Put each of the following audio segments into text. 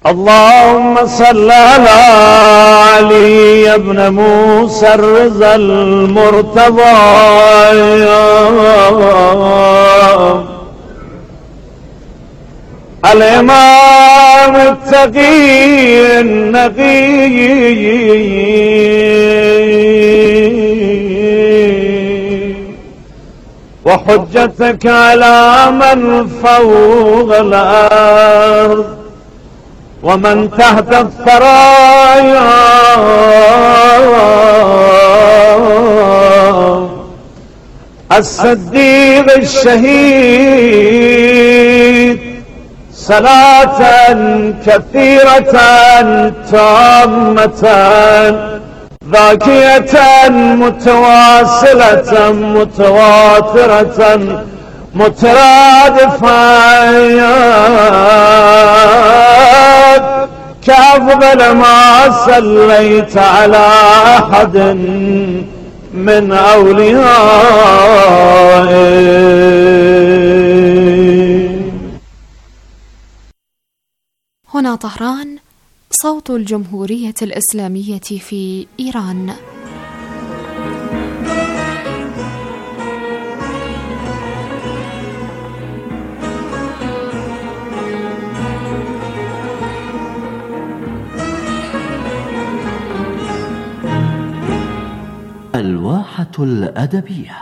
اللهم صل على علي بن موسى الرضا المرتضى الإمام التقي النقي وحجتك على من فوق الأرض ومن تحت الثرايا الصديق الشهيد صلاة كثيرة تامة ذاكية متواصلة متواترة مترادفة كأفضل ما صليت على أحد من أوليائه. هنا طهران، صوت الجمهورية الإسلامية في إيران. الواحة الأدبية.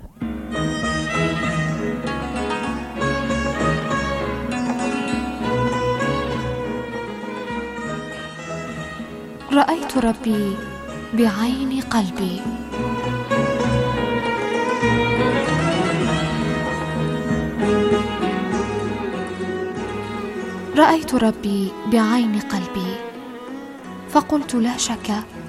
رأيت ربي بعين قلبي. رأيت ربي بعين قلبي فقلت لا شك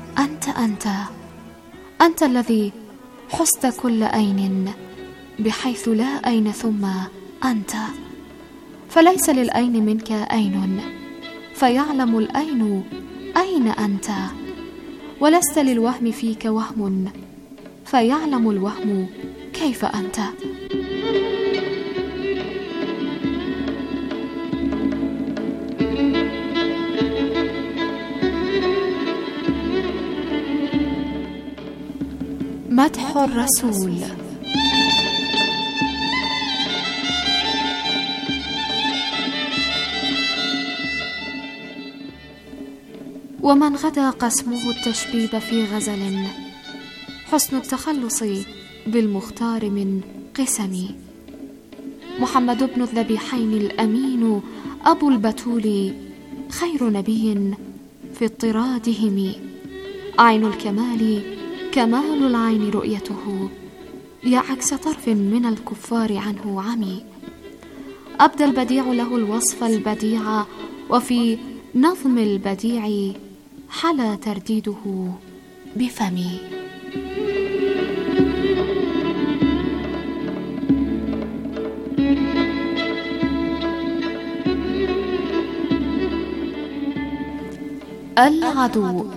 أنت الذي حست كل أين بحيث لا أين ثم أنت، فليس للأين منك أين فيعلم الأين أين أنت، ولست للوهم فيك وهم فيعلم الوهم كيف أنت. مدح الرسول. ومن غدا قسمه التشبيب في غزل، حسن التخلص بالمختار من قسم. محمد بن الذبيحين الأمين أبو البتول، خير نبي في اضطرادهم. عين الكمال كمال العين رؤيته، يا عكس طرف من الكفار عنه عمي. أبدى البديع له الوصف البديع، وفي نظم البديع حلا ترديده بفمي. العدو.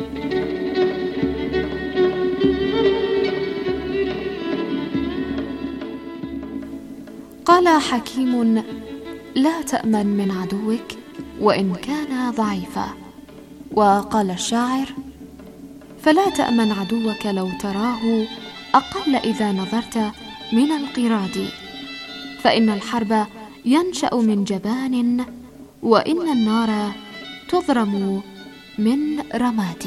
قال حكيم: لا تأمن من عدوك وإن كان ضعيفا. وقال الشاعر: فلا تأمن عدوك لو تراه أقل إذا نظرت من القراد، فإن الحرب ينشأ من جبان، وإن النار تضرم من رماد.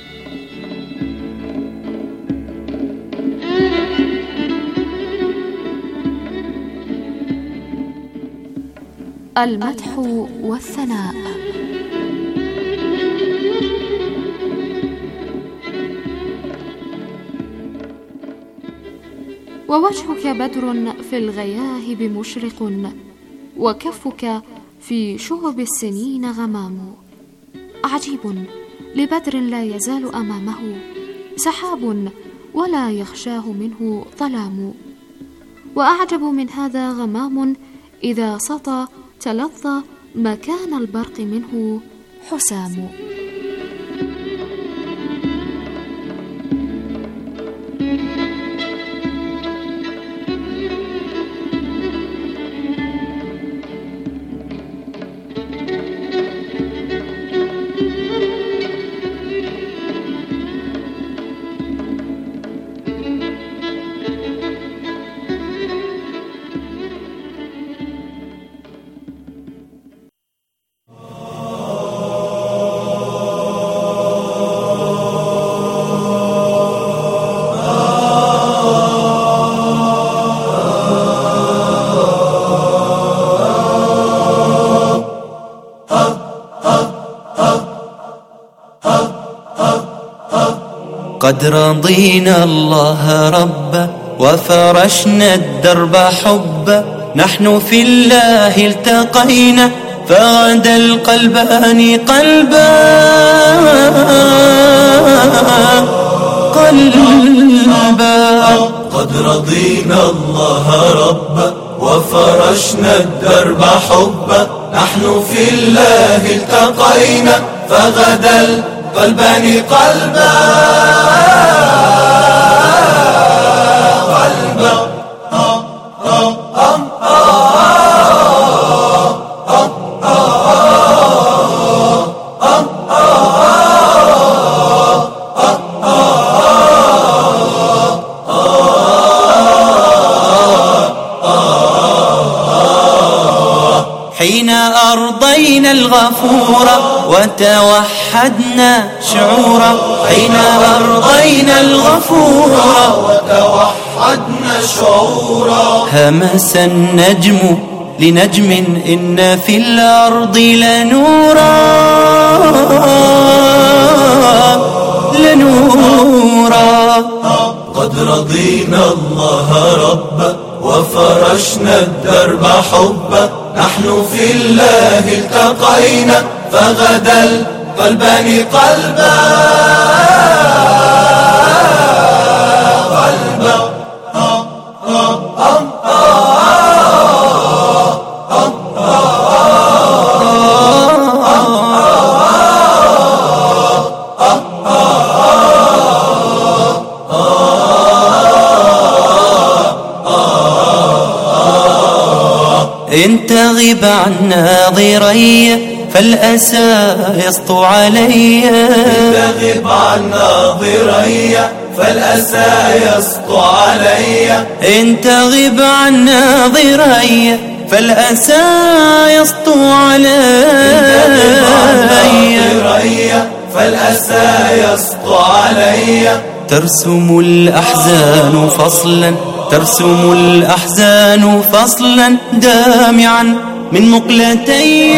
المدح والثناء. ووجهك بدر في الغياهب مشرق، وكفك في شهب السنين غمام. عجيب لبدر لا يزال أمامه سحاب، ولا يخشاه منه ظلام. وأعجب من هذا غمام إذا سطى تلظى مكان البرق منه حسام. قد رضينا الله ربا وفرشنا الدرب حبا، نحن في الله التقينا فغدا القلبان قلبا قد رضينا الله ربا وفرشنا الدرب حبا، نحن في الله التقينا فغدا القلبان قلبا حين أرضينا الغفور وتوحدنا شعورا، حين أرضينا الغفور وتوحدنا شعورا، همس النجم لنجم إن في الأرض لنورا قد رضينا الله ربا وفرشنا الدرب حبا، نحن في الله التقينا فغدا القلبان قلبا إن تغب عن ناظري فالأسى يسطو علي، إن تغب عن ناظري فالأسى يسطو علي، إن تغب عن ناظري فالأسى يسطو علي، ترسم الأحزان فصلا، ترسم الأحزان فصلا دامعا من مقلتي،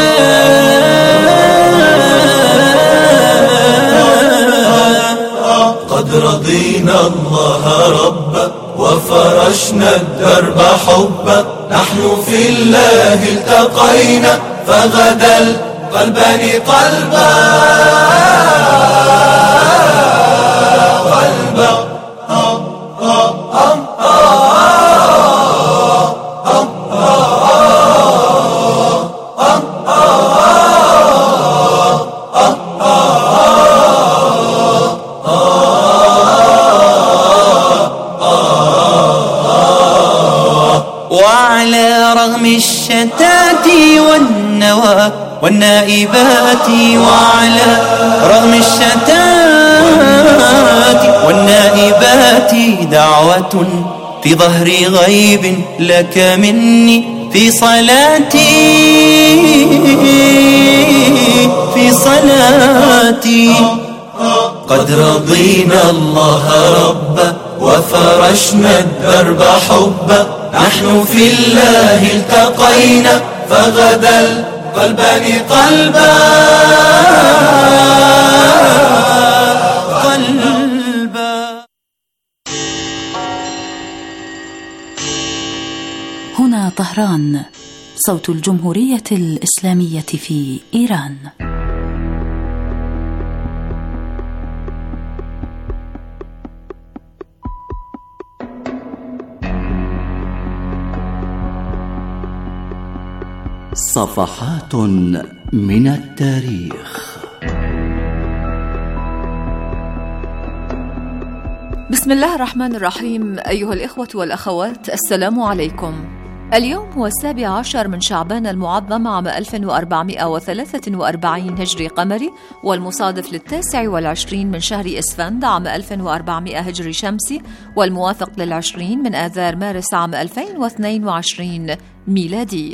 قد رضينا الله ربا وفرشنا الدرب حبا، نحن في الله التقينا فغدا القلبان قلبا وعلى رغم الشتات والنوى والنائبات، وعلى رغم الشتات والنائبات دعوة في ظهر غيب لك مني في صلاتي، قد رضينا الله ربا وفرشنا الدرب حبا، نحن في الله التقينا فغدا القلبان قلبا هنا طهران، صوت الجمهورية الإسلامية في إيران. صفحات من التاريخ. بسم الله الرحمن الرحيم. أيها الإخوة والأخوات، السلام عليكم. اليوم هو 17 من شعبان المعظم عام 1443 هجري قمري، والمصادف ل29 من شهر إسفند عام 1400 هجري شمسي، والموافق ل20 من آذار مارس عام 2022 ميلادي.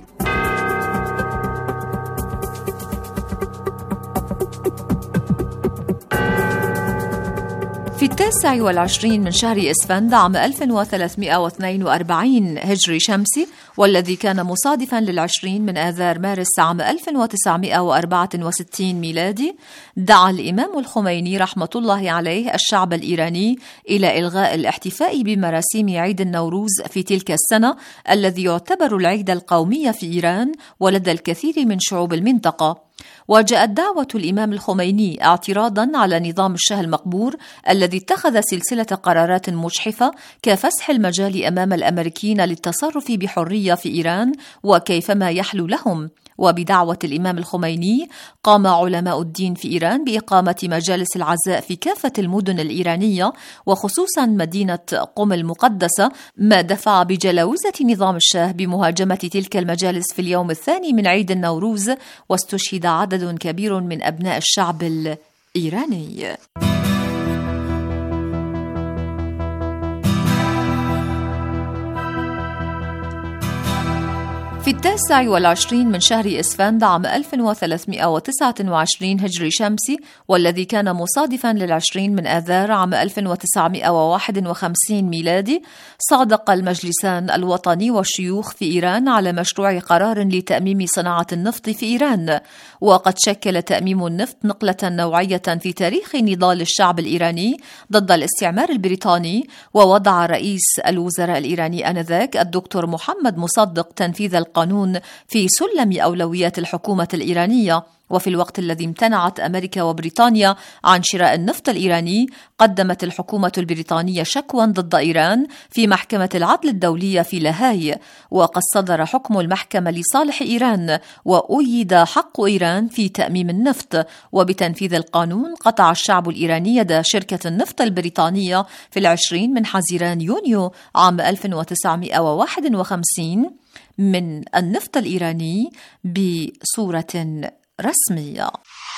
في 29 من شهر إسفند عام 1342 هجري شمسي، والذي كان مصادفاً ل20 من آذار مارس عام 1964 ميلادي، دعا الإمام الخميني رحمة الله عليه الشعب الإيراني إلى إلغاء الاحتفاء بمراسيم عيد النوروز في تلك السنة، الذي يعتبر العيد القومي في إيران ولدى الكثير من شعوب المنطقة. وجاءت دعوة الإمام الخميني اعتراضاً على نظام الشاه المقبور الذي اتخذ سلسلة قرارات مجحفة كفسح المجال أمام الأمريكيين للتصرف بحرية في إيران وكيفما يحلو لهم. وبدعوة الإمام الخميني قام علماء الدين في إيران بإقامة مجالس العزاء في كافة المدن الإيرانية وخصوصاً مدينة قم المقدسة، ما دفع بجلاوزة نظام الشاه بمهاجمة تلك المجالس في اليوم الثاني من عيد النوروز، واستشهد عدد كبير من أبناء الشعب الإيراني. في 29 من شهر إسفند عام 1329 هجري شمسي، والذي كان مصادفاً ل20 من آذار عام 1951 ميلادي، صادق المجلسان الوطني والشيوخ في إيران على مشروع قرار لتأميم صناعة النفط في إيران. وقد شكل تأميم النفط نقلة نوعية في تاريخ نضال الشعب الإيراني ضد الاستعمار البريطاني، ووضع رئيس الوزراء الإيراني آنذاك الدكتور محمد مصدق تنفيذ القانون في سلم أولويات الحكومة الإيرانية. وفي الوقت الذي امتنعت أمريكا وبريطانيا عن شراء النفط الإيراني، قدمت الحكومة البريطانية شكوى ضد إيران في محكمة العدل الدولية في لاهاي، وقد صدر حكم المحكمة لصالح إيران، وأيد حق إيران في تأميم النفط. وبتنفيذ القانون قطع الشعب الإيراني يد شركة النفط البريطانية في 20 من حزيران يونيو عام 1951 من النفط الإيراني بصورة رسمية.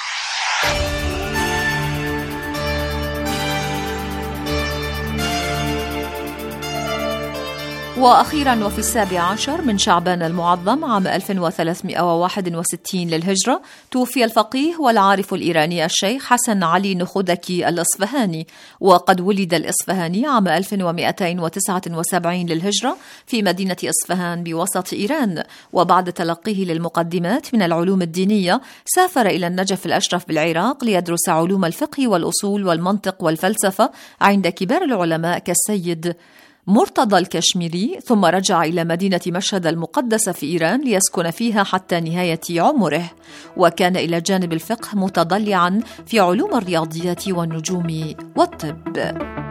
وأخيراً وفي 17 من شعبان المعظم عام 1361 للهجرة، توفي الفقيه والعارف الإيراني الشيخ حسن علي نخودكي الإصفهاني. وقد ولد الإصفهاني عام 1279 للهجرة في مدينة إصفهان بوسط إيران، وبعد تلقيه للمقدمات من العلوم الدينية سافر إلى النجف الأشرف بالعراق ليدرس علوم الفقه والأصول والمنطق والفلسفة عند كبار العلماء كالسيد مرتضى الكشميري، ثم رجع إلى مدينة مشهد المقدسة في إيران ليسكن فيها حتى نهاية عمره. وكان إلى جانب الفقه متضلعاً في علوم الرياضيات والنجوم والطب.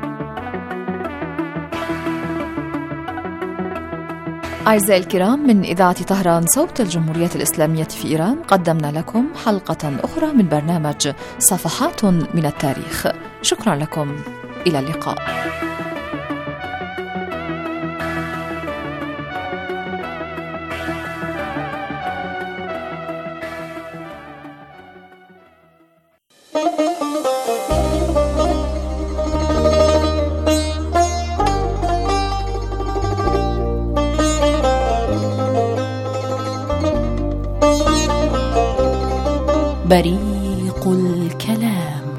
أعزائي الكرام، من إذاعة طهران صوت الجمهورية الإسلامية في إيران، قدمنا لكم حلقة أخرى من برنامج صفحات من التاريخ. شكرا لكم، إلى اللقاء. بريق الكلام.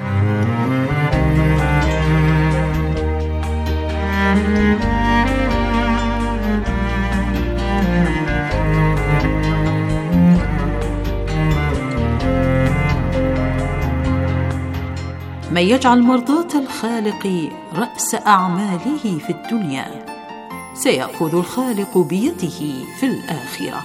من يجعل مرضاة الخالق رأس أعماله في الدنيا، سيأخذ الخالق بيده في الآخرة.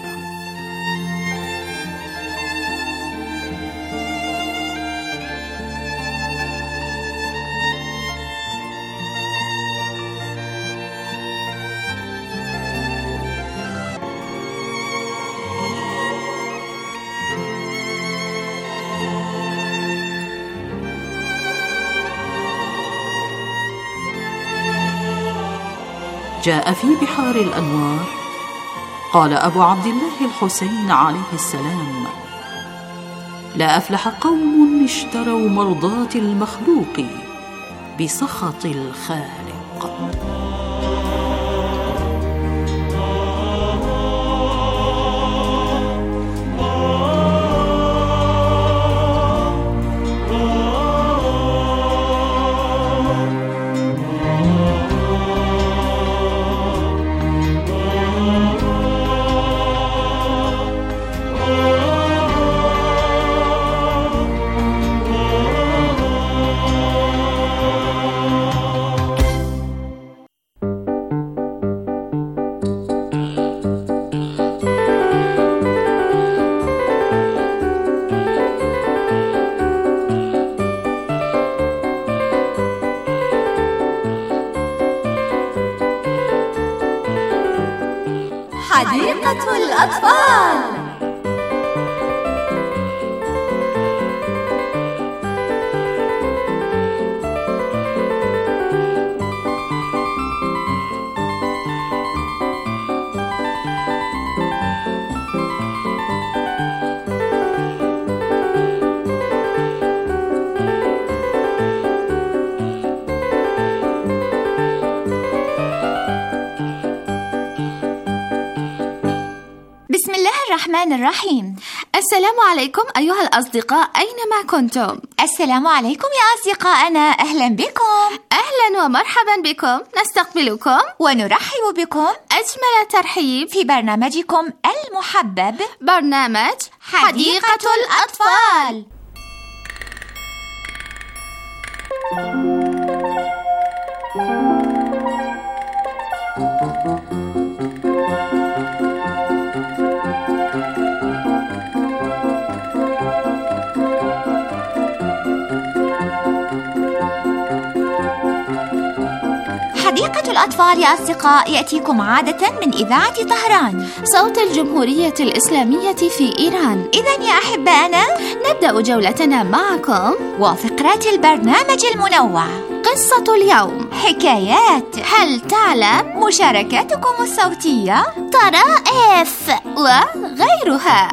جاء في بحار الأنوار قال أبو عبد الله الحسين عليه السلام: لا أفلح قوم اشتروا مرضاة المخلوق بسخط الخالق. حديقة الأطفال. بسم الله الرحمن الرحيم. السلام عليكم أيها الأصدقاء أينما كنتم. السلام عليكم يا أصدقائنا، أهلا بكم. أهلا ومرحبا بكم، نستقبلكم ونرحب بكم أجمل ترحيب في برنامجكم المحبب، برنامج حديقة الأطفال. حديقة الأطفال يا أصدقاء يأتيكم عادة من إذاعة طهران، صوت الجمهورية الإسلامية في إيران. إذن يا أحبائنا نبدأ جولتنا معكم وفقرات البرنامج المنوع، قصة اليوم، حكايات، هل تعلم، مشاركاتكم الصوتية، طرائف وغيرها.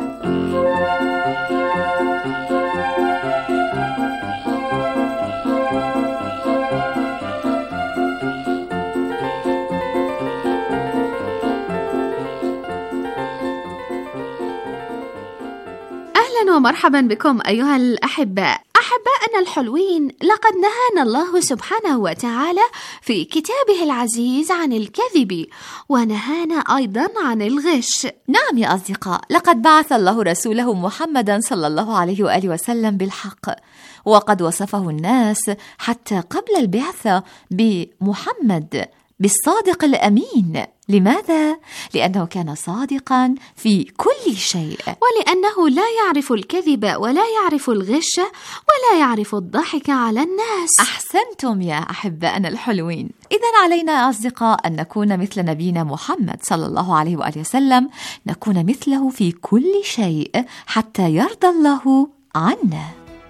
أهلا ومرحبا بكم أيها الأحباء. أحبائنا الحلوين، لقد نهانا الله سبحانه وتعالى في كتابه العزيز عن الكذب، ونهانا أيضا عن الغش. نعم يا أصدقاء، لقد بعث الله رسوله محمدا صلى الله عليه وآله وسلم بالحق، وقد وصفه الناس حتى قبل البعثة بمحمد بالصادق الأمين. لماذا؟ لأنه كان صادقا في كل شيء، ولأنه لا يعرف الكذب ولا يعرف الغش ولا يعرف الضحك على الناس. أحسنتم يا أحبائنا الحلوين. إذن علينا يا أصدقاء أن نكون مثل نبينا محمد صلى الله عليه وآله وسلم، نكون مثله في كل شيء حتى يرضى الله عنا.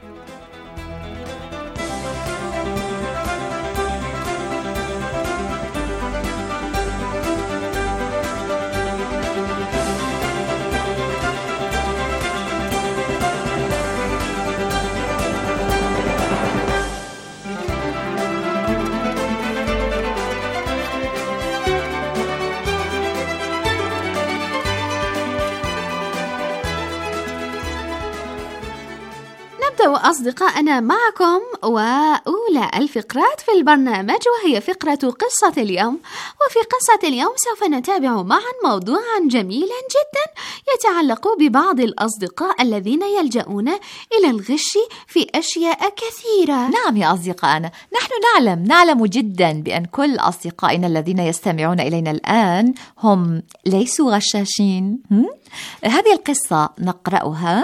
نبدأ أصدقائنا معكم وأولى الفقرات في البرنامج، وهي فقرة قصة اليوم. وفي قصة اليوم سوف نتابع معا موضوعا جميلا جدا يتعلق ببعض الأصدقاء الذين يلجؤون إلى الغش في أشياء كثيرة. نعم يا أصدقائنا، نحن نعلم جدا بأن كل أصدقائنا الذين يستمعون إلينا الآن هم ليسوا غشاشين. هذه القصة نقرأها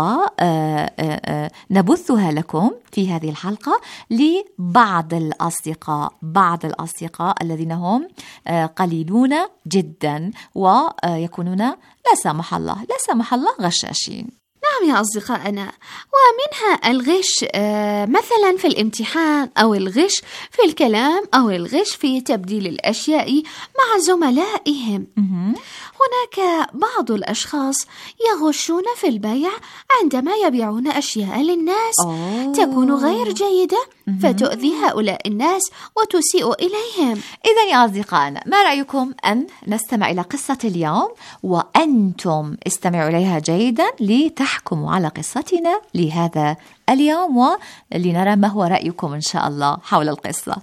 ونبثها لكم في هذه الحلقة لبعض الأصدقاء الذين هم قليلون جدا ويكونون لا سمح الله غشاشين. نعم يا أصدقائنا، ومنها الغش مثلا في الامتحان، أو الغش في الكلام، أو الغش في تبديل الأشياء مع زملائهم. هناك بعض الأشخاص يغشون في البيع عندما يبيعون أشياء للناس تكون غير جيدة، فتؤذي هؤلاء الناس وتسيء إليهم. إذن يا أصدقائنا، ما رأيكم أن نستمع إلى قصة اليوم، وأنتم استمعوا إليها جيدا لتحكموا على قصتنا لهذا اليوم، ولنرى ما هو رأيكم إن شاء الله حول القصة.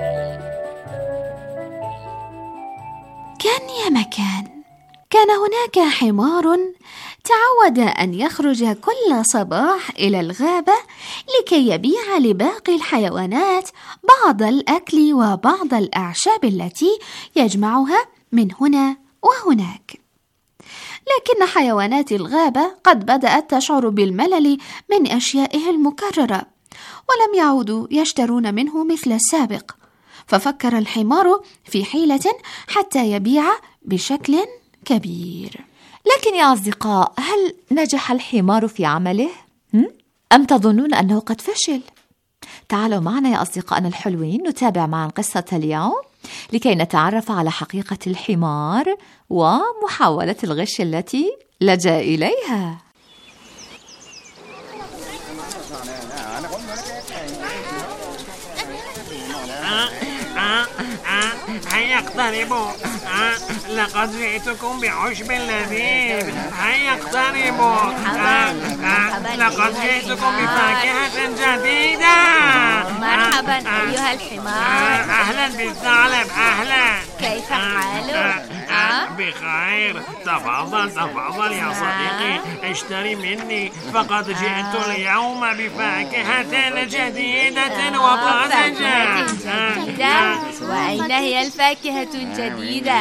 كان هناك هناك حمار تعود أن يخرج كل صباح إلى الغابة لكي يبيع لباقي الحيوانات بعض الأكل وبعض الأعشاب التي يجمعها من هنا وهناك. لكن حيوانات الغابة قد بدأت تشعر بالملل من أشيائه المكررة، ولم يعودوا يشترون منه مثل السابق، ففكر الحمار في حيلة حتى يبيع بشكل كبير. لكن يا أصدقاء، هل نجح الحمار في عمله؟ أم تظنون أنه قد فشل؟ تعالوا معنا يا أصدقائنا الحلوين نتابع معا قصة اليوم لكي نتعرف على حقيقة الحمار ومحاولة الغش التي لجأ إليها. هيا اقتربوا، لقد جئتكم بعشب لذيذ. هيا اقتربوا، لقد جئتكم بفاكهة جديدة. مرحبا أيها الحمار. أهلا بالثعلب، أهلا. كيف حالك؟ بخير. تفضل يا صديقي، اشتري مني، فقد جئت اليوم بفاكهة جديدة وطازجة. وأين هي الفاكهة الجديدة؟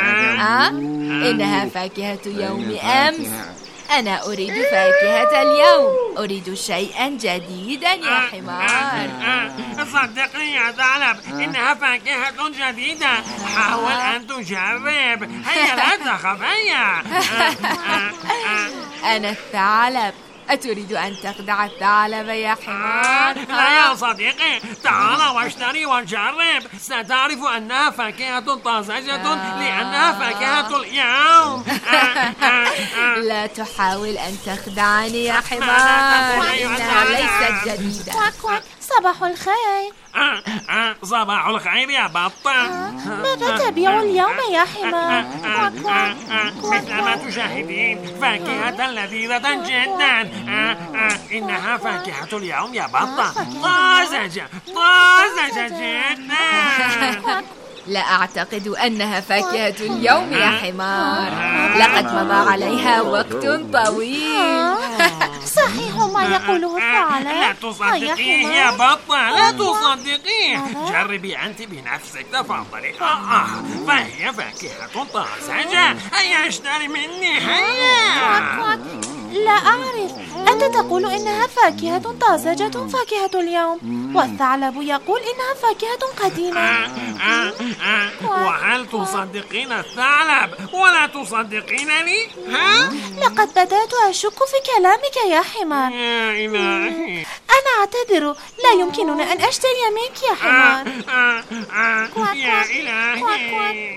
إنها فاكهة يوم أمس. أنا أريد فاكهة اليوم، أريد شيئا جديدا يا حمار. صدقني يا ثعلب، إنها فاكهة جديدة. حاول أن تجرب. هيا لا تخف، هيا. أنا الثعلب، أتريد أن تخدع الثعلب يا حمار؟ لا يا صديقي، تعال واشتري وجرب، ستعرف أنها فاكهة طازجة لأنها فاكهة اليوم. لا تحاول أن تخدعني يا حمار، إنها ليست جديدة. صباح الخير. صباح الخير يا بطة. ماذا تبيع اليوم يا حمار؟ مثل ما تشاهدين، فاكهة لذيذة جدا. إنها فاكهة اليوم يا بطة، طازجة جدا. لا أعتقد أنها فاكهة اليوم يا حمار، لقد مضى عليها وقت طويل. صحيح ما يقوله الثعلب. لا تصدقيه يا بطة، لا تصدقيه. جربي أنت بنفسك، تفضلي. فهي فاكهة طازجة. هيا اشتري مني، هيا. لا أعرف، أنت تقول إنها فاكهة طازجة فاكهة اليوم، والثعلب يقول إنها فاكهة قديمة. وهل تصدقين الثعلب ولا تصدقينني؟ لقد بدأت أشك في كلامك يا حمار. يا إلهي، أنا أعتذر، لا يمكننا أن أشتري منك يا حمار. يا إلهي.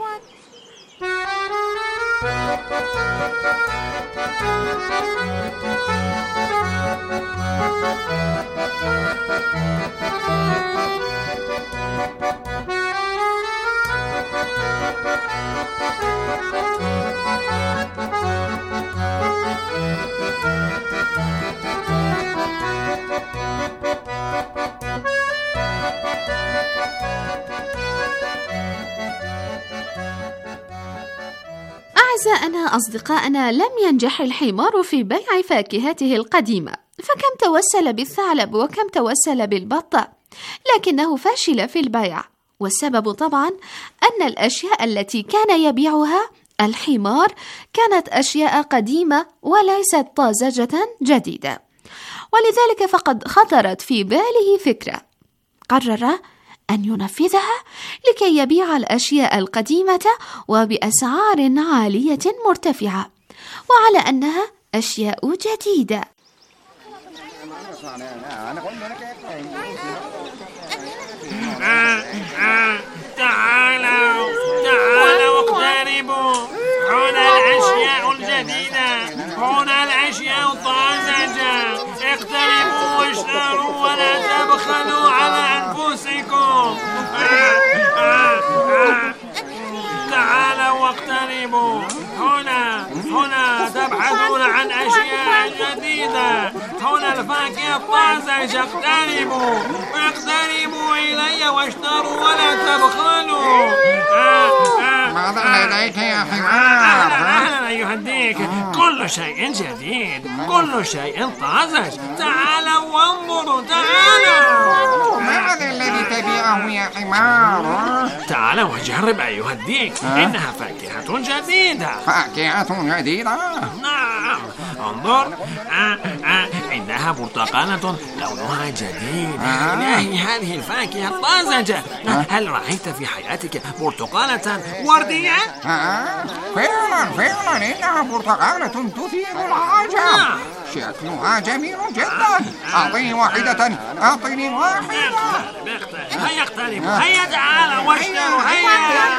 أعزائنا أصدقائنا، لم ينجح الحمار في بيع فاكهته القديمة، فكم توسل بالثعلب وكم توسل بالبطة، لكنه فشل في البيع. والسبب طبعا أن الأشياء التي كان يبيعها الحمار كانت أشياء قديمة وليست طازجة جديدة، ولذلك فقد خطرت في باله فكرة، قرر أن ينفذها لكي يبيع الأشياء القديمة وبأسعار عالية مرتفعة، وعلى أنها أشياء جديدة. تعالوا اقتربوا، هنا الأشياء الجديدة، هنا الأشياء الطازجة. اقتربوا واشتروا ولا تبخلوا على أنفسكم. تعالوا واقتربوا، هنا تبحثون عن أشياء جديدة، هنا الفاكهة الطازجة، اقتربوا إلي واشتروا ولا تبخلوا. ماذا لديك يا حمار؟ أهلا أيها الديك، كل شيء جديد، كل شيء طازج، تعالوا وانظروا، تعالوا. ماذا الذي تبيعه يا حمار؟ تعالوا وجرب أيها الديك، إنها فاكهة جديدة. فاكهة جديدة؟ نعم، انظر، إنها برتقالة لونها جديد. إلهي، هذه الفاكهة الطازجة. هل رأيت في حياتك برتقالة وردية؟ فعلا إنها برتقالة تثير العجب. شكلها جميل جدا. أعطيني واحدة. هيا اقتربوا، هيا تعالوا واشتروا، هيا.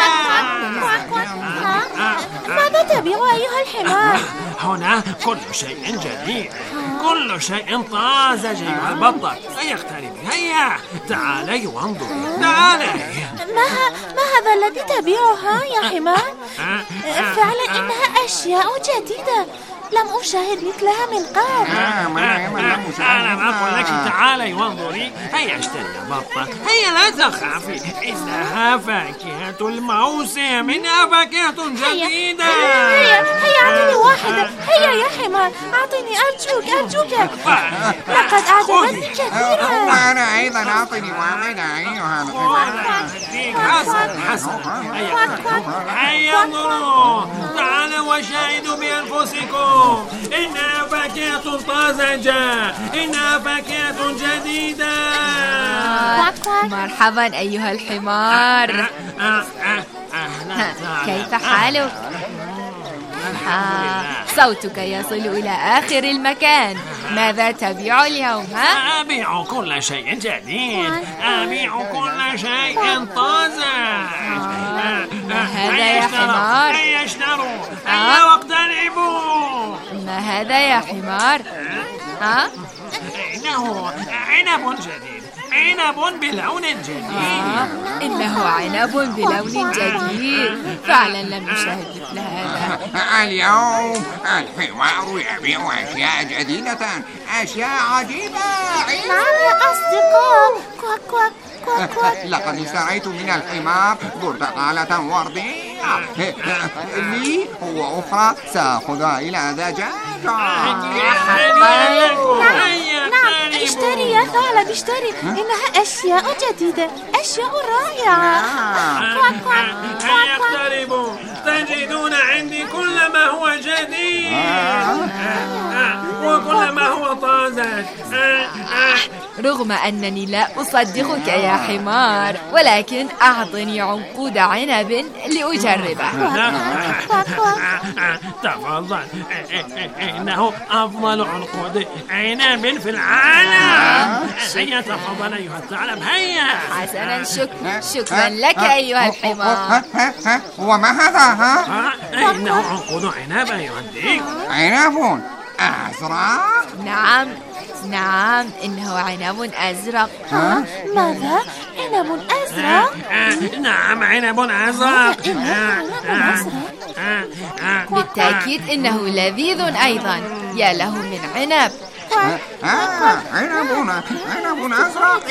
ماذا تبيع أيها الحمار؟ هنا كل شيء جديد، كل شيء طازج أيها البطة. هيا اقتربي، هيا تعالي وانظري، تعالي. ما هذا الذي تبيعها يا حمار؟ فعلا إنها أشياء جديدة، لم أشاهد مثلها من قبل. أنا أقول لك تعالي وانظري. هيا اشتري يا بطة، هيا لا تخافي، إنها فاكهة الموسم، إنها فاكهة جديدة. هيا أعطني واحدة. هيا يا حمار، أعطني أرجوك. لقد أعجبتني كثيرا. وأنا أيضا أعطني واحدة أيها الحمار. حسن. هيا انظروا، تعالوا وشاهدوا بأنفسكم، إنها فاكهة طازجة، إنها فاكهة جديدة. مرحبا أيها الحمار. كيف حالك؟ صوتك يصل إلى آخر المكان. ماذا تبيع اليوم؟ أبيع كل شيء جديد، أبيع كل شيء طازج. هذا يا حمار؟ هيا اشتروا، هيا واقتربوا. ما هذا يا حمار؟ إنه عنب جديد، عنب بلون جديد. إنه عنب بلون جديد، فعلا لم نشاهد مثل هذا. اليوم الحمار يبيع أشياء جديدة، أشياء عجيبة. نعم يا أصدقاء. كواك. لقد اشتريت من الحمار برتقالة وردية لي، وأخرى سأخذها إلى دجاجة. نعم، اشتري يا ثعلب، اشتري. إنها أشياء جديدة، أشياء رائعة. هيا اقتربوا، تجدون عندي كل ما هو جديد وكل ما هو طازج. رغم أنني لا أصدقك يا حمار، ولكن أعطني عنقود عنب لأجربه. تفضل، إنه أفضل عنقود عنب في العالم. هيا تفضل أيها الثعلب، هيا. حسنا، شكرا لك أيها الحمار. وما هذا؟ إنه عنقود عنب أيها الديك. عنب أزرق؟ نعم، إنه عنب أزرق. ماذا؟ عنب أزرق؟ نعم، عنب أزرق. بالتأكيد إنه لذيذ أيضا. يا له من عنب. عنب أزرق.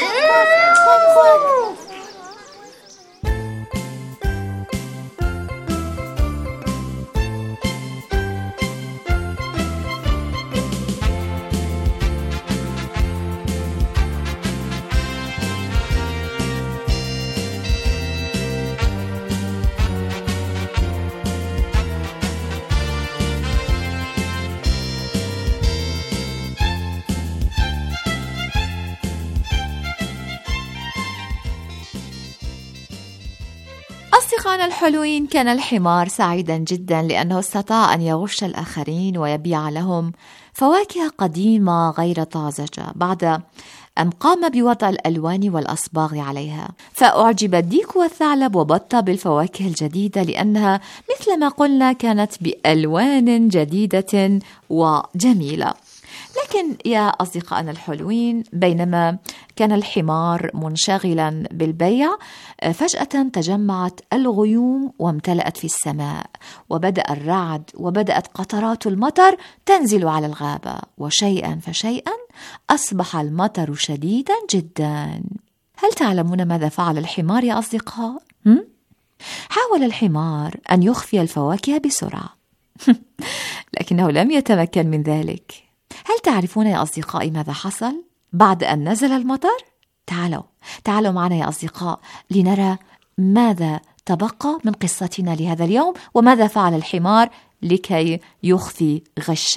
أصدقائنا الحلوين، كان الحمار سعيدا جدا لأنه استطاع أن يغش الآخرين ويبيع لهم فواكه قديمة غير طازجة بعد أن قام بوضع الألوان والأصباغ عليها. فأعجب الديك والثعلب وبطة بالفواكه الجديدة لأنها مثل ما قلنا كانت بألوان جديدة وجميلة. لكن يا أصدقائنا الحلوين، بينما كان الحمار منشغلا بالبيع، فجأة تجمعت الغيوم وامتلأت في السماء، وبدأ الرعد وبدأت قطرات المطر تنزل على الغابة، وشيئا فشيئا أصبح المطر شديدا جدا. هل تعلمون ماذا فعل الحمار يا أصدقاء؟ حاول الحمار أن يخفي الفواكه بسرعة لكنه لم يتمكن من ذلك. هل تعرفون يا أصدقائي ماذا حصل بعد أن نزل المطر؟ تعالوا معنا يا أصدقاء لنرى ماذا تبقى من قصتنا لهذا اليوم، وماذا فعل الحمار لكي يخفي غشه.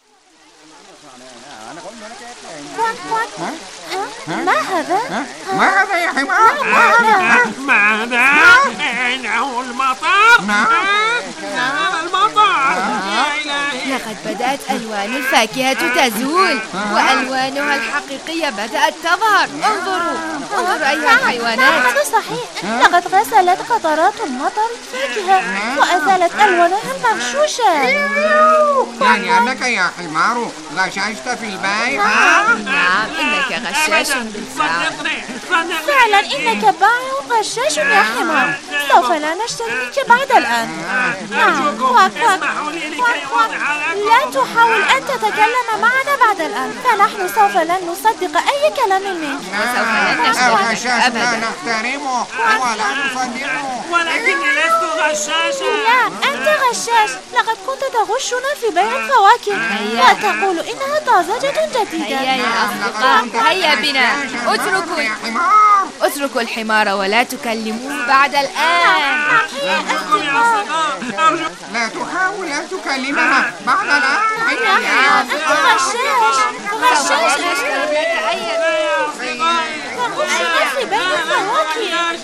ما هذا؟ ما هذا يا حمار؟ ماذا؟ إنه المطر؟ المطر يا إلهي. لقد بدأت ألوان الفاكهة تزول وألوانها الحقيقية بدأت تظهر. انظروا أيها الحيوانات. هذا صحيح، لقد غسلت قطرات المطر الفاكهة وأزالت ألوانها المغشوشة. يعني أنك يا حمار غششت في البيع؟ نعم، إنك غشاش بالفعل. فعلا إنك بائع غشاش يا حمار. سوف لا نشتري منك بعد الآن. لا تحاول أن تتكلم معنا بعد الآن، فنحن سوف لن نصدق أي كلام منك. وسوف لن نشتري أبدا. نحترمه ولا نصدقه. ولكني لست غشاشا. لا، أنت غشاش. لقد كنت تغشنا في بيع الفواكه وتقول إنها طازجة جديدة. هيا يا أصدقاء، هيا بنا. اتركوا الحمار ولا تكلموه بعد الآن. لا تحاول أن تكلمها بعد الآن. أنت غشاش. في بيع الفواكه.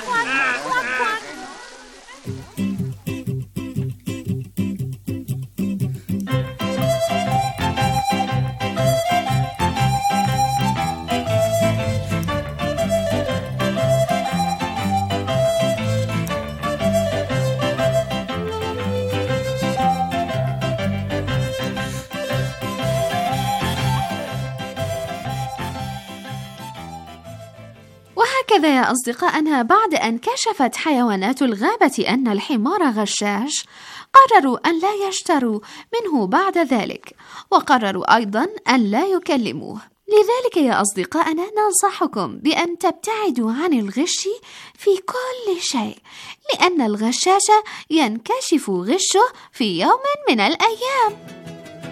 وهكذا يا أصدقائنا، بعد أن كشفت حيوانات الغابة أن الحمار غشاش، قرروا أن لا يشتروا منه بعد ذلك، وقرروا أيضا أن لا يكلموه. لذلك يا أصدقائنا ننصحكم بأن تبتعدوا عن الغش في كل شيء، لأن الغشاش ينكشف غشه في يوم من الأيام.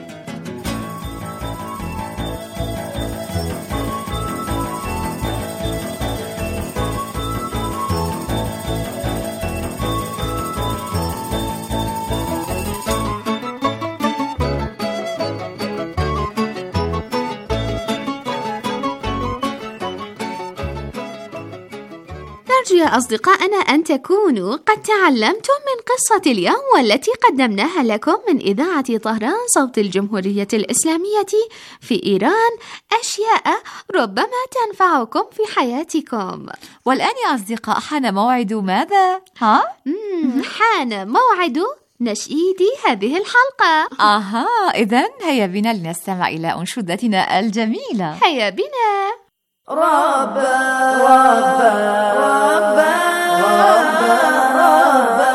نرجو يا أصدقائنا أن تكونوا قد تعلمتم من قصة اليوم والتي قدمناها لكم من إذاعة طهران صوت الجمهورية الإسلامية في إيران أشياء ربما تنفعكم في حياتكم. والآن يا أصدقاء حان موعد ماذا؟ حان موعد نشيد هذه الحلقة. إذن هيا بنا لنستمع إلى أنشودتنا الجميلة. هيا بنا. ربا ربا ربا ربا ربا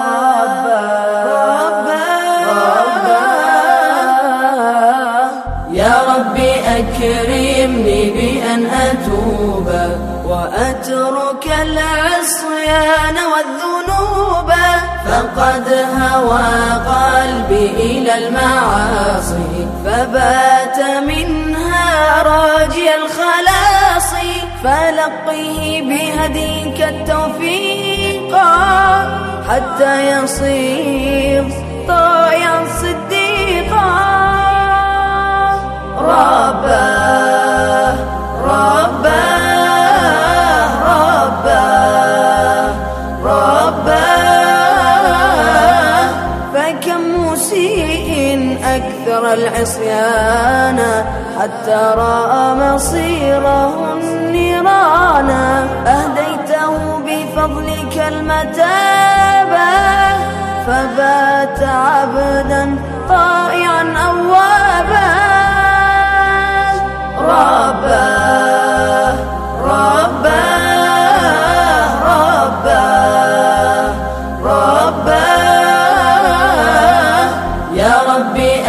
ربا يا ربي أكرمني بأن أتوب وأترك العصيان والذنوب، فقد هوى قلبي إلى المعاصي فبات منها راجي الخلاص، فلقه بهديك التوفيق حتى يصير طايعا صديقا. رباه رباه رباه رباه فكم مسيء أكثر العصيان حتى رأى مصيره النيران، أهديته بفضلك المتابة فبات عبدا طائعا أوابا.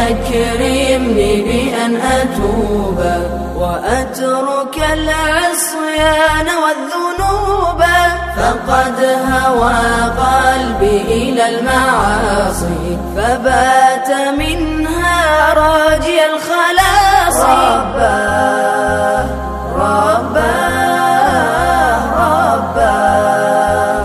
أكرمني بأن أتوب وأترك العصيان والذنوب، فقد هوى قلبي إلى المعاصي فبات منها راجي الخلاص. رباه رباه رباه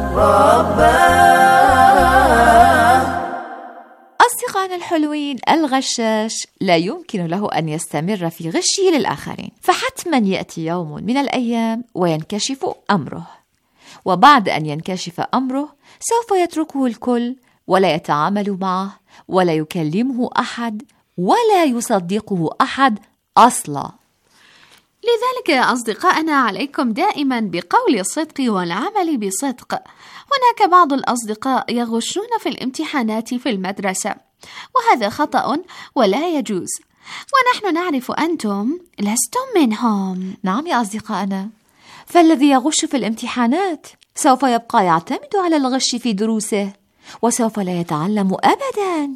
رباه. أصدقائنا الحلوين، الغشاش لا يمكن له أن يستمر في غشه للآخرين، فحتما يأتي يوم من الأيام وينكشف أمره، وبعد أن ينكشف أمره سوف يتركه الكل ولا يتعامل معه ولا يكلمه أحد ولا يصدقه أحد أصلا. لذلك يا أصدقائنا عليكم دائما بقول الصدق والعمل بصدق. هناك بعض الأصدقاء يغشون في الامتحانات في المدرسة، وهذا خطأ ولا يجوز، ونحن نعرف أنتم لستم منهم. نعم يا أصدقائنا، فالذي يغش في الامتحانات سوف يبقى يعتمد على الغش في دروسه وسوف لا يتعلم أبداً.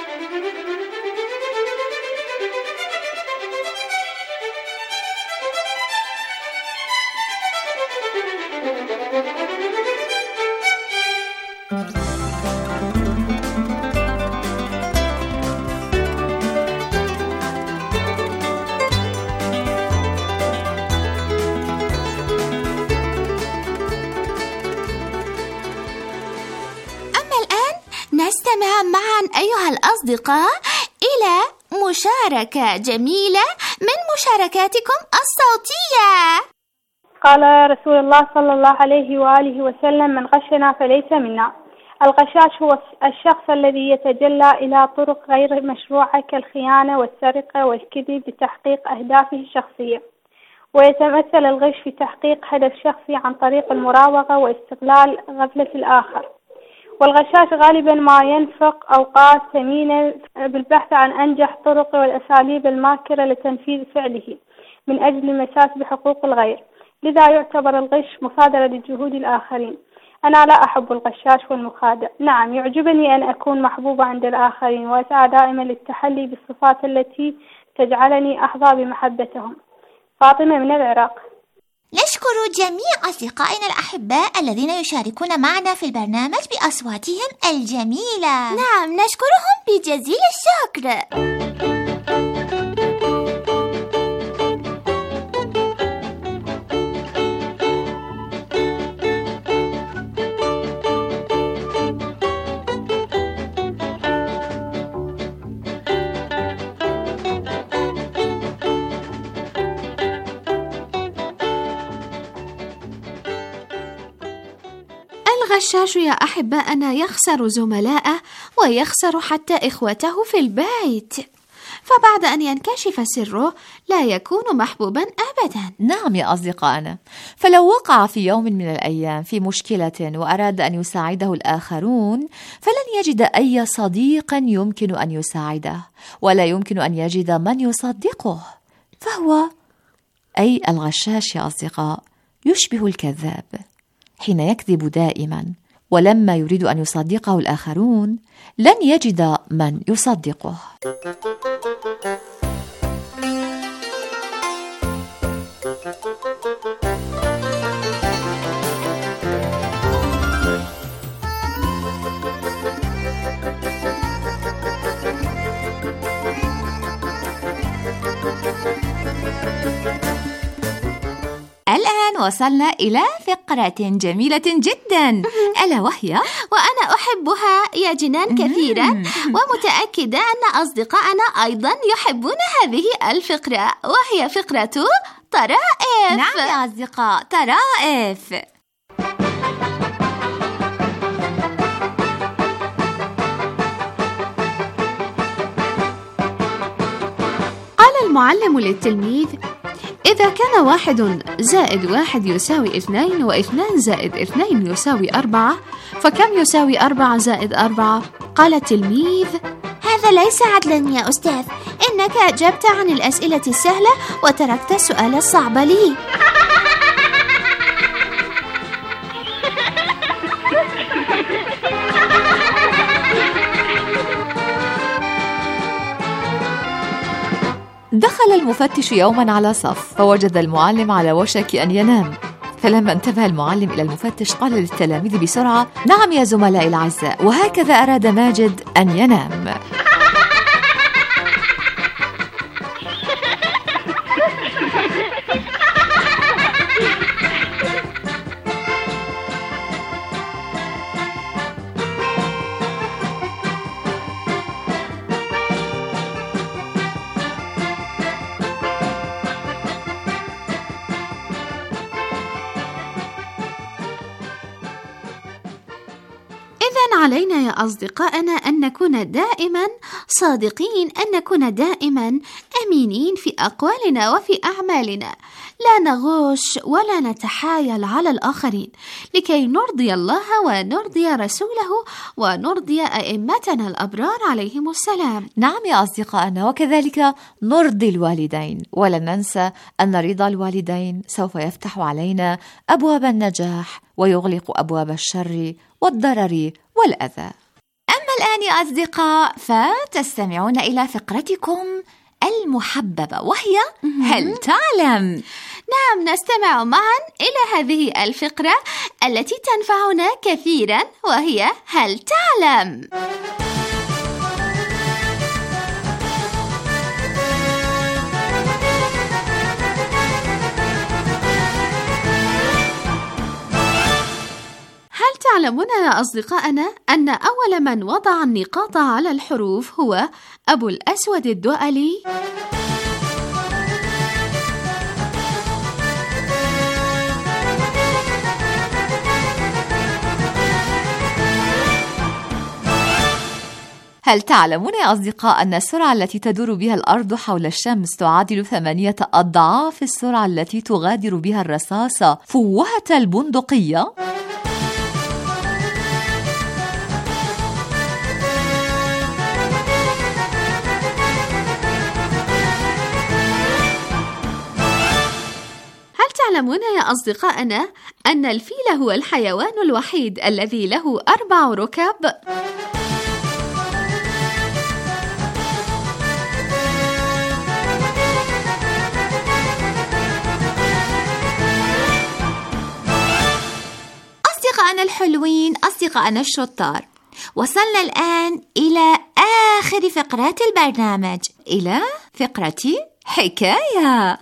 نستمع معا أيها الأصدقاء إلى مشاركة جميلة من مشاركاتكم الصوتية. قال رسول الله صلى الله عليه وآله وسلم: من غشنا فليس منا. الغشاش هو الشخص الذي يتجلى إلى طرق غير مشروعة كالخيانة والسرقة والكذب لتحقيق أهدافه الشخصية، ويتمثل الغش في تحقيق هدف شخصي عن طريق المراوغة واستغلال غفلة الآخر. والغشاش غالبا ما ينفق أوقات ثمينة بالبحث عن أنجح طرق والأساليب الماكرة لتنفيذ فعله من أجل المساس بحقوق الغير، لذا يعتبر الغش مصادرة لجهود الآخرين. أنا لا أحب الغشاش والمخادع. نعم، يعجبني أن أكون محبوبة عند الآخرين وأسعى دائما للتحلي بالصفات التي تجعلني أحظى بمحبتهم. فاطمة من العراق. نشكر جميع أصدقائنا الأحباء الذين يشاركون معنا في البرنامج بأصواتهم الجميلة. نعم، نشكرهم بجزيل الشكر. الغشاش يا أحباءنا يخسر زملائه ويخسر حتى إخوته في البيت، فبعد أن ينكشف سره لا يكون محبوبا أبدا. نعم يا أصدقائنا، فلو وقع في يوم من الأيام في مشكلة وأراد أن يساعده الآخرون فلن يجد أي صديق يمكن أن يساعده ولا يمكن أن يجد من يصدقه، فهو أي الغشاش يا أصدقاء يشبه الكذاب حين يكذب دائما، ولما يريد أن يصدقه الآخرون لن يجد من يصدقه. الآن وصلنا إلى فقرة جميلة جدا ألا وهي وأنا أحبها يا جنان كثيرا، ومتأكدة أن أصدقائنا أيضا يحبون هذه الفقرة، وهي فقرة طرائف. نعم يا أصدقاء، طرائف. قال المعلم للتلميذ: إذا كان 1 زائد 1 يساوي 2 و2 زائد 2 يساوي 4، فكم يساوي 4 زائد 4؟ قال التلميذ: هذا ليس عدلا يا أستاذ، إنك أجبت عن الأسئلة السهلة وتركت السؤال الصعب لي. دخل المفتش يوما على صف فوجد المعلم على وشك أن ينام، فلما انتبه المعلم إلى المفتش قال للتلاميذ بسرعة: نعم يا زملائي الأعزاء، وهكذا أراد ماجد أن ينام. علينا يا أصدقائنا أن نكون دائما صادقين، أن نكون دائما أمينين في أقوالنا وفي أعمالنا، لا نغش ولا نتحايل على الآخرين لكي نرضي الله ونرضي رسوله ونرضي أئمتنا الأبرار عليهم السلام. نعم يا أصدقائنا، وكذلك نرضي الوالدين، ولا ننسى أن رضا الوالدين سوف يفتح علينا أبواب النجاح ويغلق أبواب الشر والضرر والأذى. أما الآن يا أصدقاء فتستمعون إلى فقرتكم المحببة وهي هل تعلم؟ نعم، نستمع معا إلى هذه الفقرة التي تنفعنا كثيرا وهي هل تعلم؟ هل تعلمون يا أصدقائنا أن أول من وضع النقاط على الحروف هو أبو الأسود الدؤلي؟ هل تعلمون يا أصدقاء أن السرعة التي تدور بها الأرض حول الشمس تعادل 8 أضعاف السرعة التي تغادر بها الرصاصة فوهة البندقية؟ تعلمون يا أصدقائنا أن الفيل هو الحيوان الوحيد الذي له 4 ركب؟ أصدقائنا الحلوين، أصدقائنا الشطار، وصلنا الآن إلى آخر فقرات البرنامج، إلى فقرة حكاية.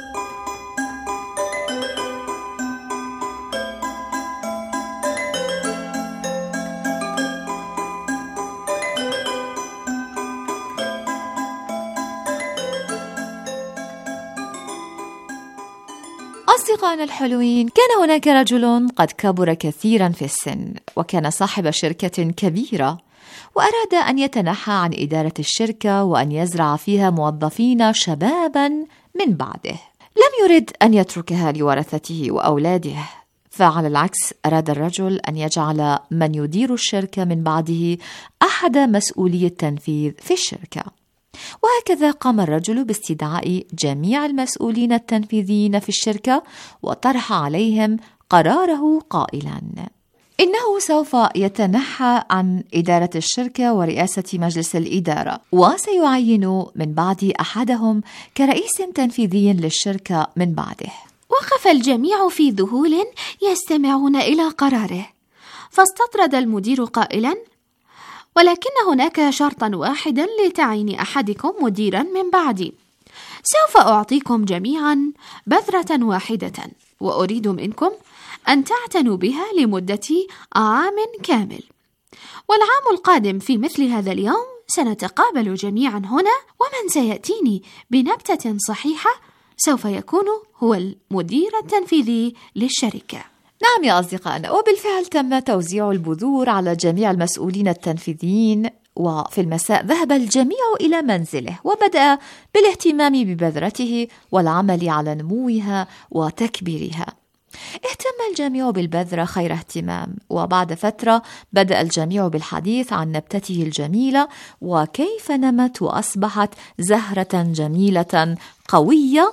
أصدقائنا الحلوين، كان هناك رجل قد كبر كثيرا في السن، وكان صاحب شركة كبيرة، وأراد أن يتنحى عن إدارة الشركة وأن يزرع فيها موظفين شبابا من بعده. لم يرد أن يتركها لورثته وأولاده، فعلى العكس أراد الرجل أن يجعل من يدير الشركة من بعده أحد مسؤولي التنفيذ في الشركة. وهكذا قام الرجل باستدعاء جميع المسؤولين التنفيذيين في الشركة وطرح عليهم قراره قائلا: إنه سوف يتنحى عن إدارة الشركة ورئاسة مجلس الإدارة، وسيعين من بعد أحدهم كرئيس تنفيذي للشركة من بعده. وقف الجميع في ذهول يستمعون إلى قراره، فاستطرد المدير قائلا: ولكن هناك شرطا واحدا لتعيين أحدكم مديرا من بعدي، سوف أعطيكم جميعا بذرة واحدة، وأريد منكم أن تعتنوا بها لمدة عام كامل، والعام القادم في مثل هذا اليوم سنتقابل جميعا هنا، ومن سيأتيني بنبتة صحيحة سوف يكون هو المدير التنفيذي للشركة. نعم يا أصدقائنا، وبالفعل تم توزيع البذور على جميع المسؤولين التنفيذيين، وفي المساء ذهب الجميع إلى منزله وبدأ بالاهتمام ببذرته والعمل على نموها وتكبيرها. اهتم الجميع بالبذرة خير اهتمام، وبعد فترة بدأ الجميع بالحديث عن نبتته الجميلة وكيف نمت وأصبحت زهرة جميلة قوية،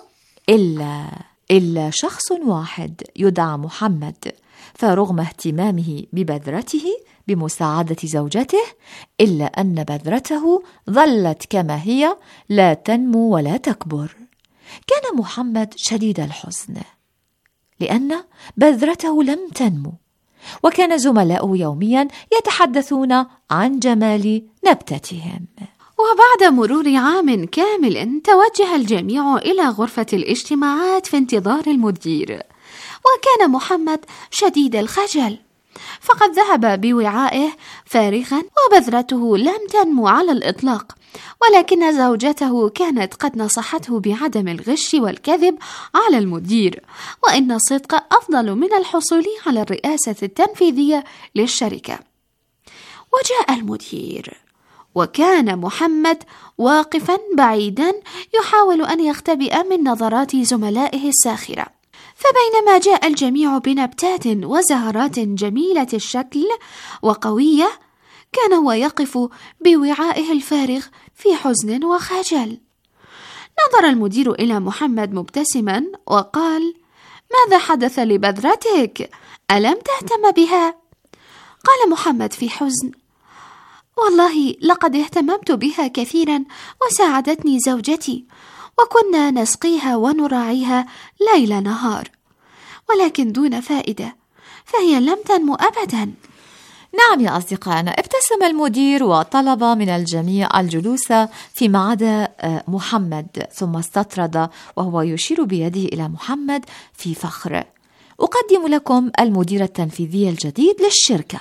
إلا شخص واحد يدعى محمد، فرغم اهتمامه ببذرته بمساعدة زوجته، إلا أن بذرته ظلت كما هي لا تنمو ولا تكبر. كان محمد شديد الحزن لأن بذرته لم تنمو، وكان زملاؤه يوميا يتحدثون عن جمال نبتتهم. وبعد مرور عام كامل توجه الجميع إلى غرفة الاجتماعات في انتظار المدير، وكان محمد شديد الخجل، فقد ذهب بوعائه فارغا وبذرته لم تنمو على الإطلاق، ولكن زوجته كانت قد نصحته بعدم الغش والكذب على المدير، وإن الصدق أفضل من الحصول على الرئاسة التنفيذية للشركة. وجاء المدير، وكان محمد واقفا بعيدا يحاول أن يختبئ من نظرات زملائه الساخرة. فبينما جاء الجميع بنبتات وزهرات جميلة الشكل وقوية، كان هو يقف بوعائه الفارغ في حزن وخجل. نظر المدير إلى محمد مبتسما وقال: ماذا حدث لبذرتك؟ ألم تهتم بها؟ قال محمد في حزن: والله لقد اهتممت بها كثيرا، وساعدتني زوجتي، وكنا نسقيها ونراعيها ليل نهار، ولكن دون فائدة، فهي لم تنمو أبدا. نعم يا أصدقائنا، ابتسم المدير وطلب من الجميع الجلوس فيما عدا محمد، ثم استطرد وهو يشير بيده إلى محمد في فخر: أقدم لكم المدير التنفيذي الجديد للشركة.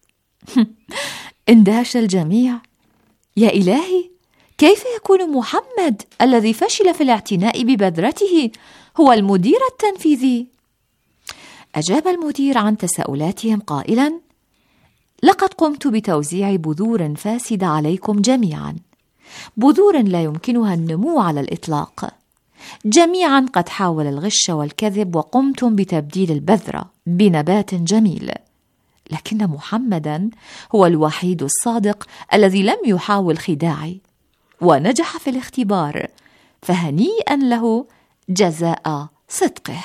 اندهش الجميع: يا إلهي، كيف يكون محمد الذي فشل في الاعتناء ببذرته هو المدير التنفيذي؟ أجاب المدير عن تساؤلاتهم قائلا: لقد قمت بتوزيع بذور فاسدة عليكم جميعا، بذور لا يمكنها النمو على الإطلاق. جميعا قد حاول الغش والكذب، وقمتم بتبديل البذرة بنبات جميل، لكن محمدا هو الوحيد الصادق الذي لم يحاول خداعي ونجح في الاختبار، فهنيئا له جزاء صدقه.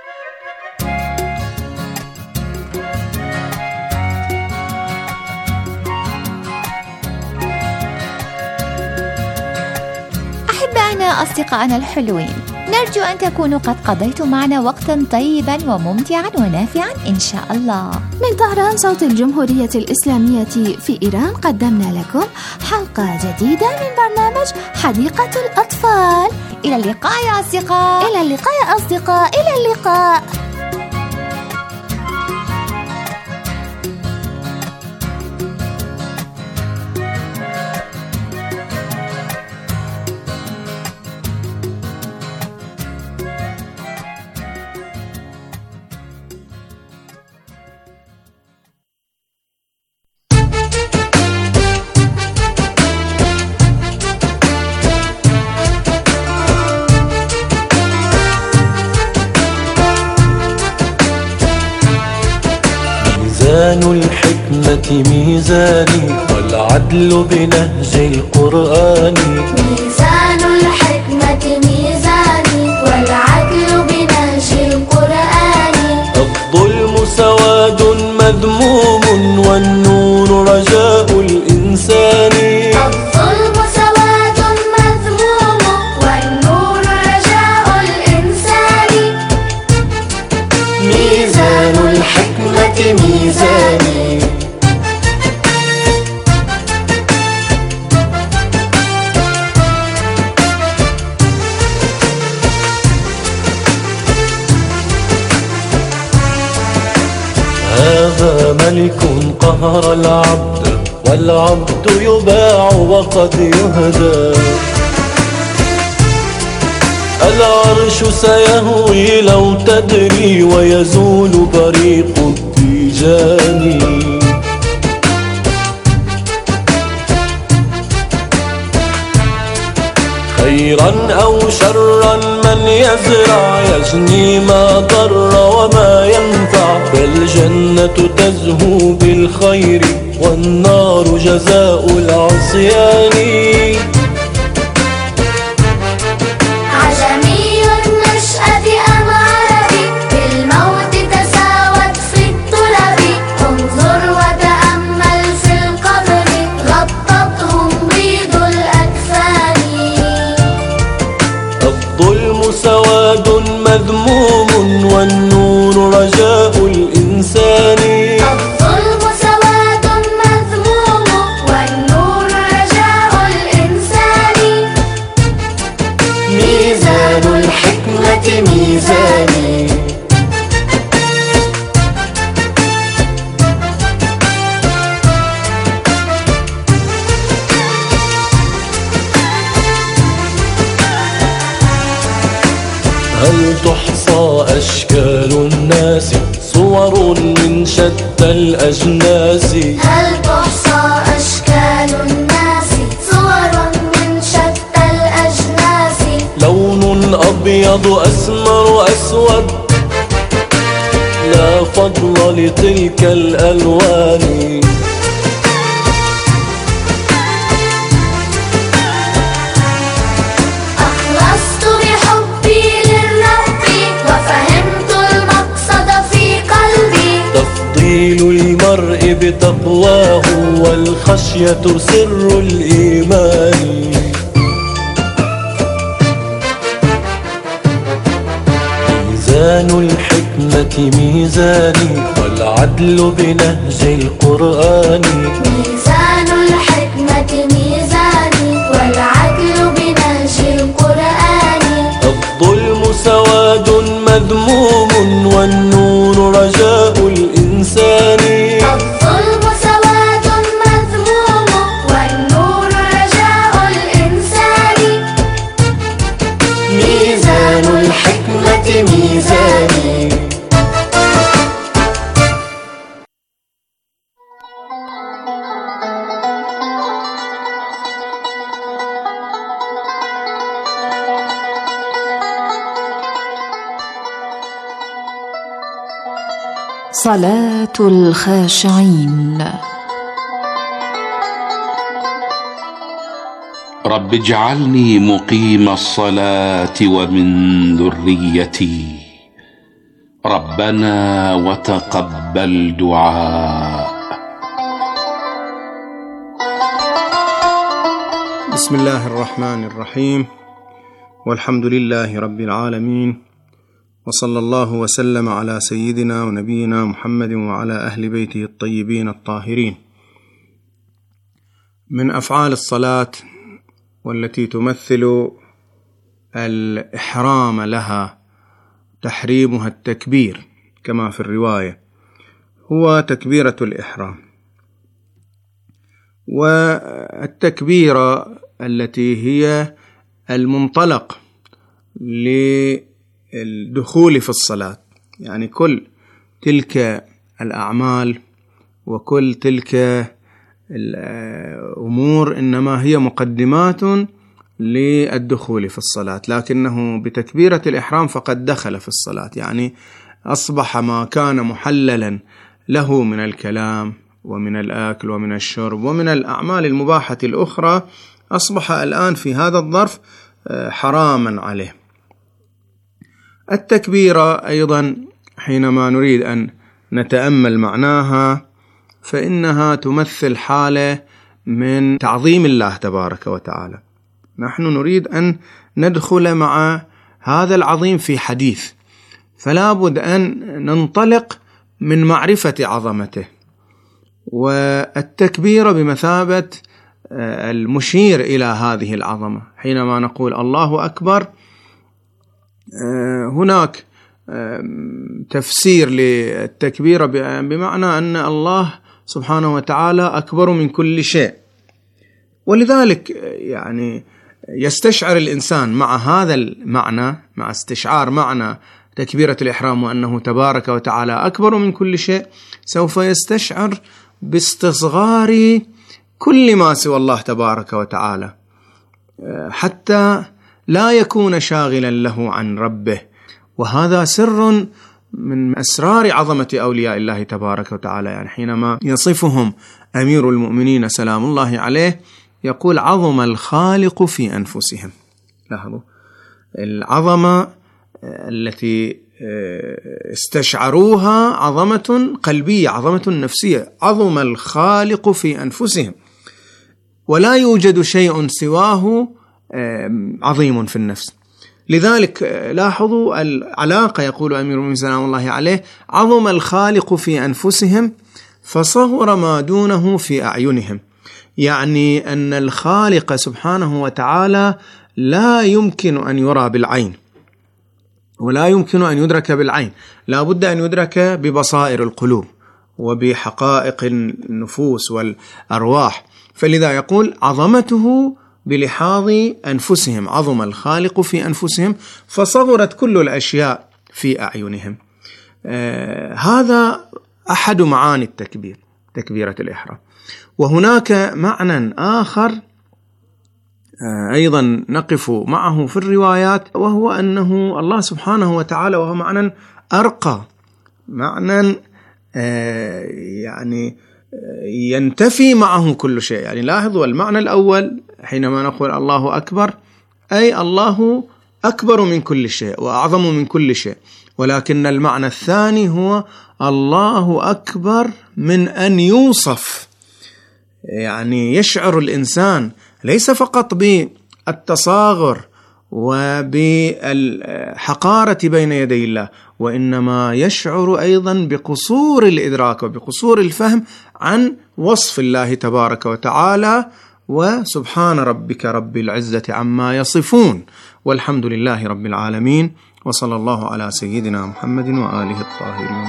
أحبائنا أصدقائنا الحلوين، نرجو أن تكونوا قد قضيتم معنا وقتا طيبا وممتعا ونافعا إن شاء الله. من طهران صوت الجمهورية الإسلامية في إيران قدمنا لكم حلقة جديدة من برنامج حديقة الأطفال. إلى اللقاء يا أصدقاء. إلى اللقاء يا أصدقاء. إلى اللقاء. ميزان الحكمة ميزاني، والعدل بنهج القرآن. ميزان الحكمة ميزاني، والعدل بنهج القرآن. الظلم سواد مذموم، والنور رجاء الإنسان. الظلم سواد مذموم، والنور رجاء الإنسان. ميزان الحكمة ميزاني. هذا ملك قهر العبد، والعبد يباع وقد يهدى. العرش سيهوي لو تدري، ويزول بريق التيجان. خيرا أو شرا من يزرع، يجني ما ضر وما ينفع. فالجنة تزهو بالخير، والنار جزاء العصيان. عجمي النشأة أم عربي، بالموت تساوت في الطلب. انظر وتأمل مذموم والنور رجاء الإنسان. الظلم سواد مذموم والنور رجاء الإنسان. ميزان الحكمة ميزاني. هل تحصى أشكال الناس صور من شتى الأجناس؟ هل تحصى أشكال الناس صور من شتى الأجناس؟ لون أبيض أسمر أسود لا فضل لتلك الألوان. أخلصت بحبي للرب وفهمت المقصد في قلبي. تفضيل المرء بتقواه والخشية سر الإيمان. ميزان الحكمة ميزاني والعدل بنهج القرآن. ميزان الحكمة ميزاني والعدل بنهج القرآن. الظلم سواد مذموم والنور رجاء الإنسان. الظلم سواد مذموم والنور رجاء الإنسان. ميزان الحكمة ميزاني. صلاة الخاشعين. رب اجعلني مقيم الصلاة ومن ذريتي. ربنا وتقبل دعاء. بسم الله الرحمن الرحيم، والحمد لله رب العالمين، وصلى الله وسلم على سيدنا ونبينا محمد وعلى أهل بيته الطيبين الطاهرين. من أفعال الصلاة والتي تمثل الإحرام لها تحريمها التكبير كما في الرواية، هو تكبيرة الإحرام. والتكبيرة التي هي المنطلق للدخول في الصلاة، يعني كل تلك الأعمال وكل تلك الأمور إنما هي مقدمات للدخول في الصلاة، لكنه بتكبيرة الإحرام فقد دخل في الصلاة، يعني أصبح ما كان محللا له من الكلام ومن الأكل ومن الشرب ومن الأعمال المباحة الأخرى أصبح الآن في هذا الظرف حراما عليه. التكبيرة أيضا حينما نريد أن نتأمل معناها فإنها تمثل حالة من تعظيم الله تبارك وتعالى. نحن نريد أن ندخل مع هذا العظيم في حديث، فلا بد أن ننطلق من معرفة عظمته، والتكبير بمثابة المشير إلى هذه العظمة. حينما نقول الله أكبر، هناك تفسير للتكبير بمعنى أن الله سبحانه وتعالى أكبر من كل شيء، ولذلك يعني يستشعر الإنسان مع هذا المعنى، مع استشعار معنى تكبيرة الإحرام وأنه تبارك وتعالى أكبر من كل شيء، سوف يستشعر باستصغار كل ما سوى الله تبارك وتعالى، حتى لا يكون شاغلا له عن ربه. وهذا سر من أسرار عظمة أولياء الله تبارك وتعالى. يعني حينما يصفهم أمير المؤمنين سلام الله عليه يقول عظم الخالق في أنفسهم. لاحظوا العظمة التي استشعروها عظمة قلبية، عظمة نفسية. عظم الخالق في أنفسهم، ولا يوجد شيء سواه عظيم في النفس. لذلك لاحظوا العلاقة. يقول أمير المؤمنين سلام الله عليه: عظم الخالق في أنفسهم فصغر ما دونه في أعينهم. يعني أن الخالق سبحانه وتعالى لا يمكن أن يرى بالعين ولا يمكن أن يدرك بالعين، لا بد أن يدرك ببصائر القلوب وبحقائق النفوس والأرواح. فلذا يقول: عظمته بلحاظ أنفسهم، عظم الخالق في أنفسهم فصغرت كل الأشياء في أعينهم. هذا أحد معاني التكبير، تكبيرة الإحرام. وهناك معنى آخر أيضا نقف معه في الروايات، وهو أنه الله سبحانه وتعالى، وهو معنى أرقى، معنى يعني ينتفي معه كل شيء. يعني لاحظوا المعنى الأول حينما نقول الله أكبر، أي الله أكبر من كل شيء وأعظم من كل شيء. ولكن المعنى الثاني هو الله أكبر من أن يوصف. يعني يشعر الإنسان ليس فقط بالتصاغر وبالحقارة بين يدي الله، وإنما يشعر أيضا بقصور الإدراك وبقصور الفهم عن وصف الله تبارك وتعالى. وسبحان ربك رب العزة عما يصفون، والحمد لله رب العالمين، وصلى الله على سيدنا محمد وآله الطاهرين.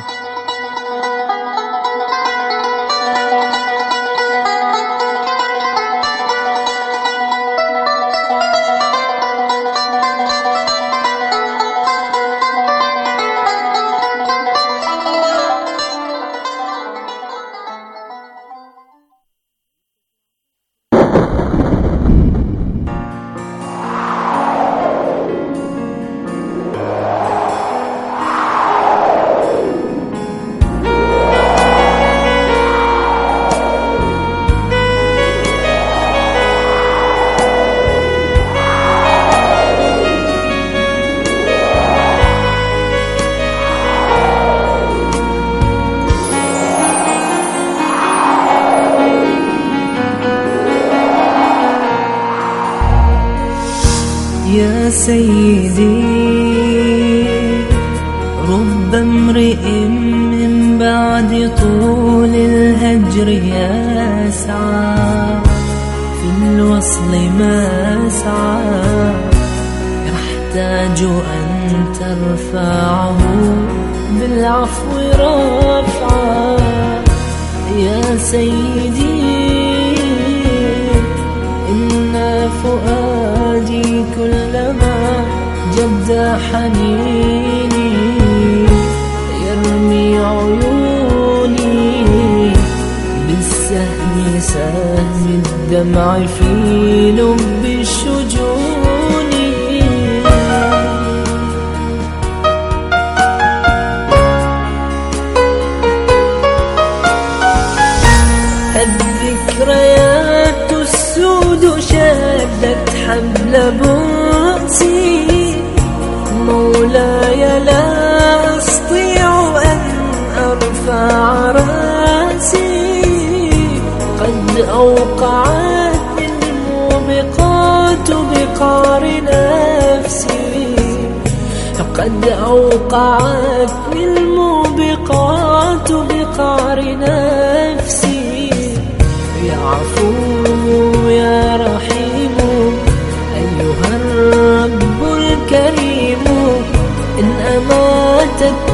يا سيدي رب امرئ من بعد طول الهجر يسعى في الوصل ما سعى، يحتاج أن ترفعه بالعفو رفعا. يا سيدي إن فؤادي كلما جد حنيني يرمي عيوني بالسهم سهم الدمع في لب الشجون. الذكريات السود شدت حبل بؤسي، مولاي لا أستطيع أن أرفع رأسي. قد أوقعت الموبقات بقعر نفسي، قد أوقعت الموبقات بقعر نفسي. يا عفو يا رحيم أيها الرب الكريم، إن أماتت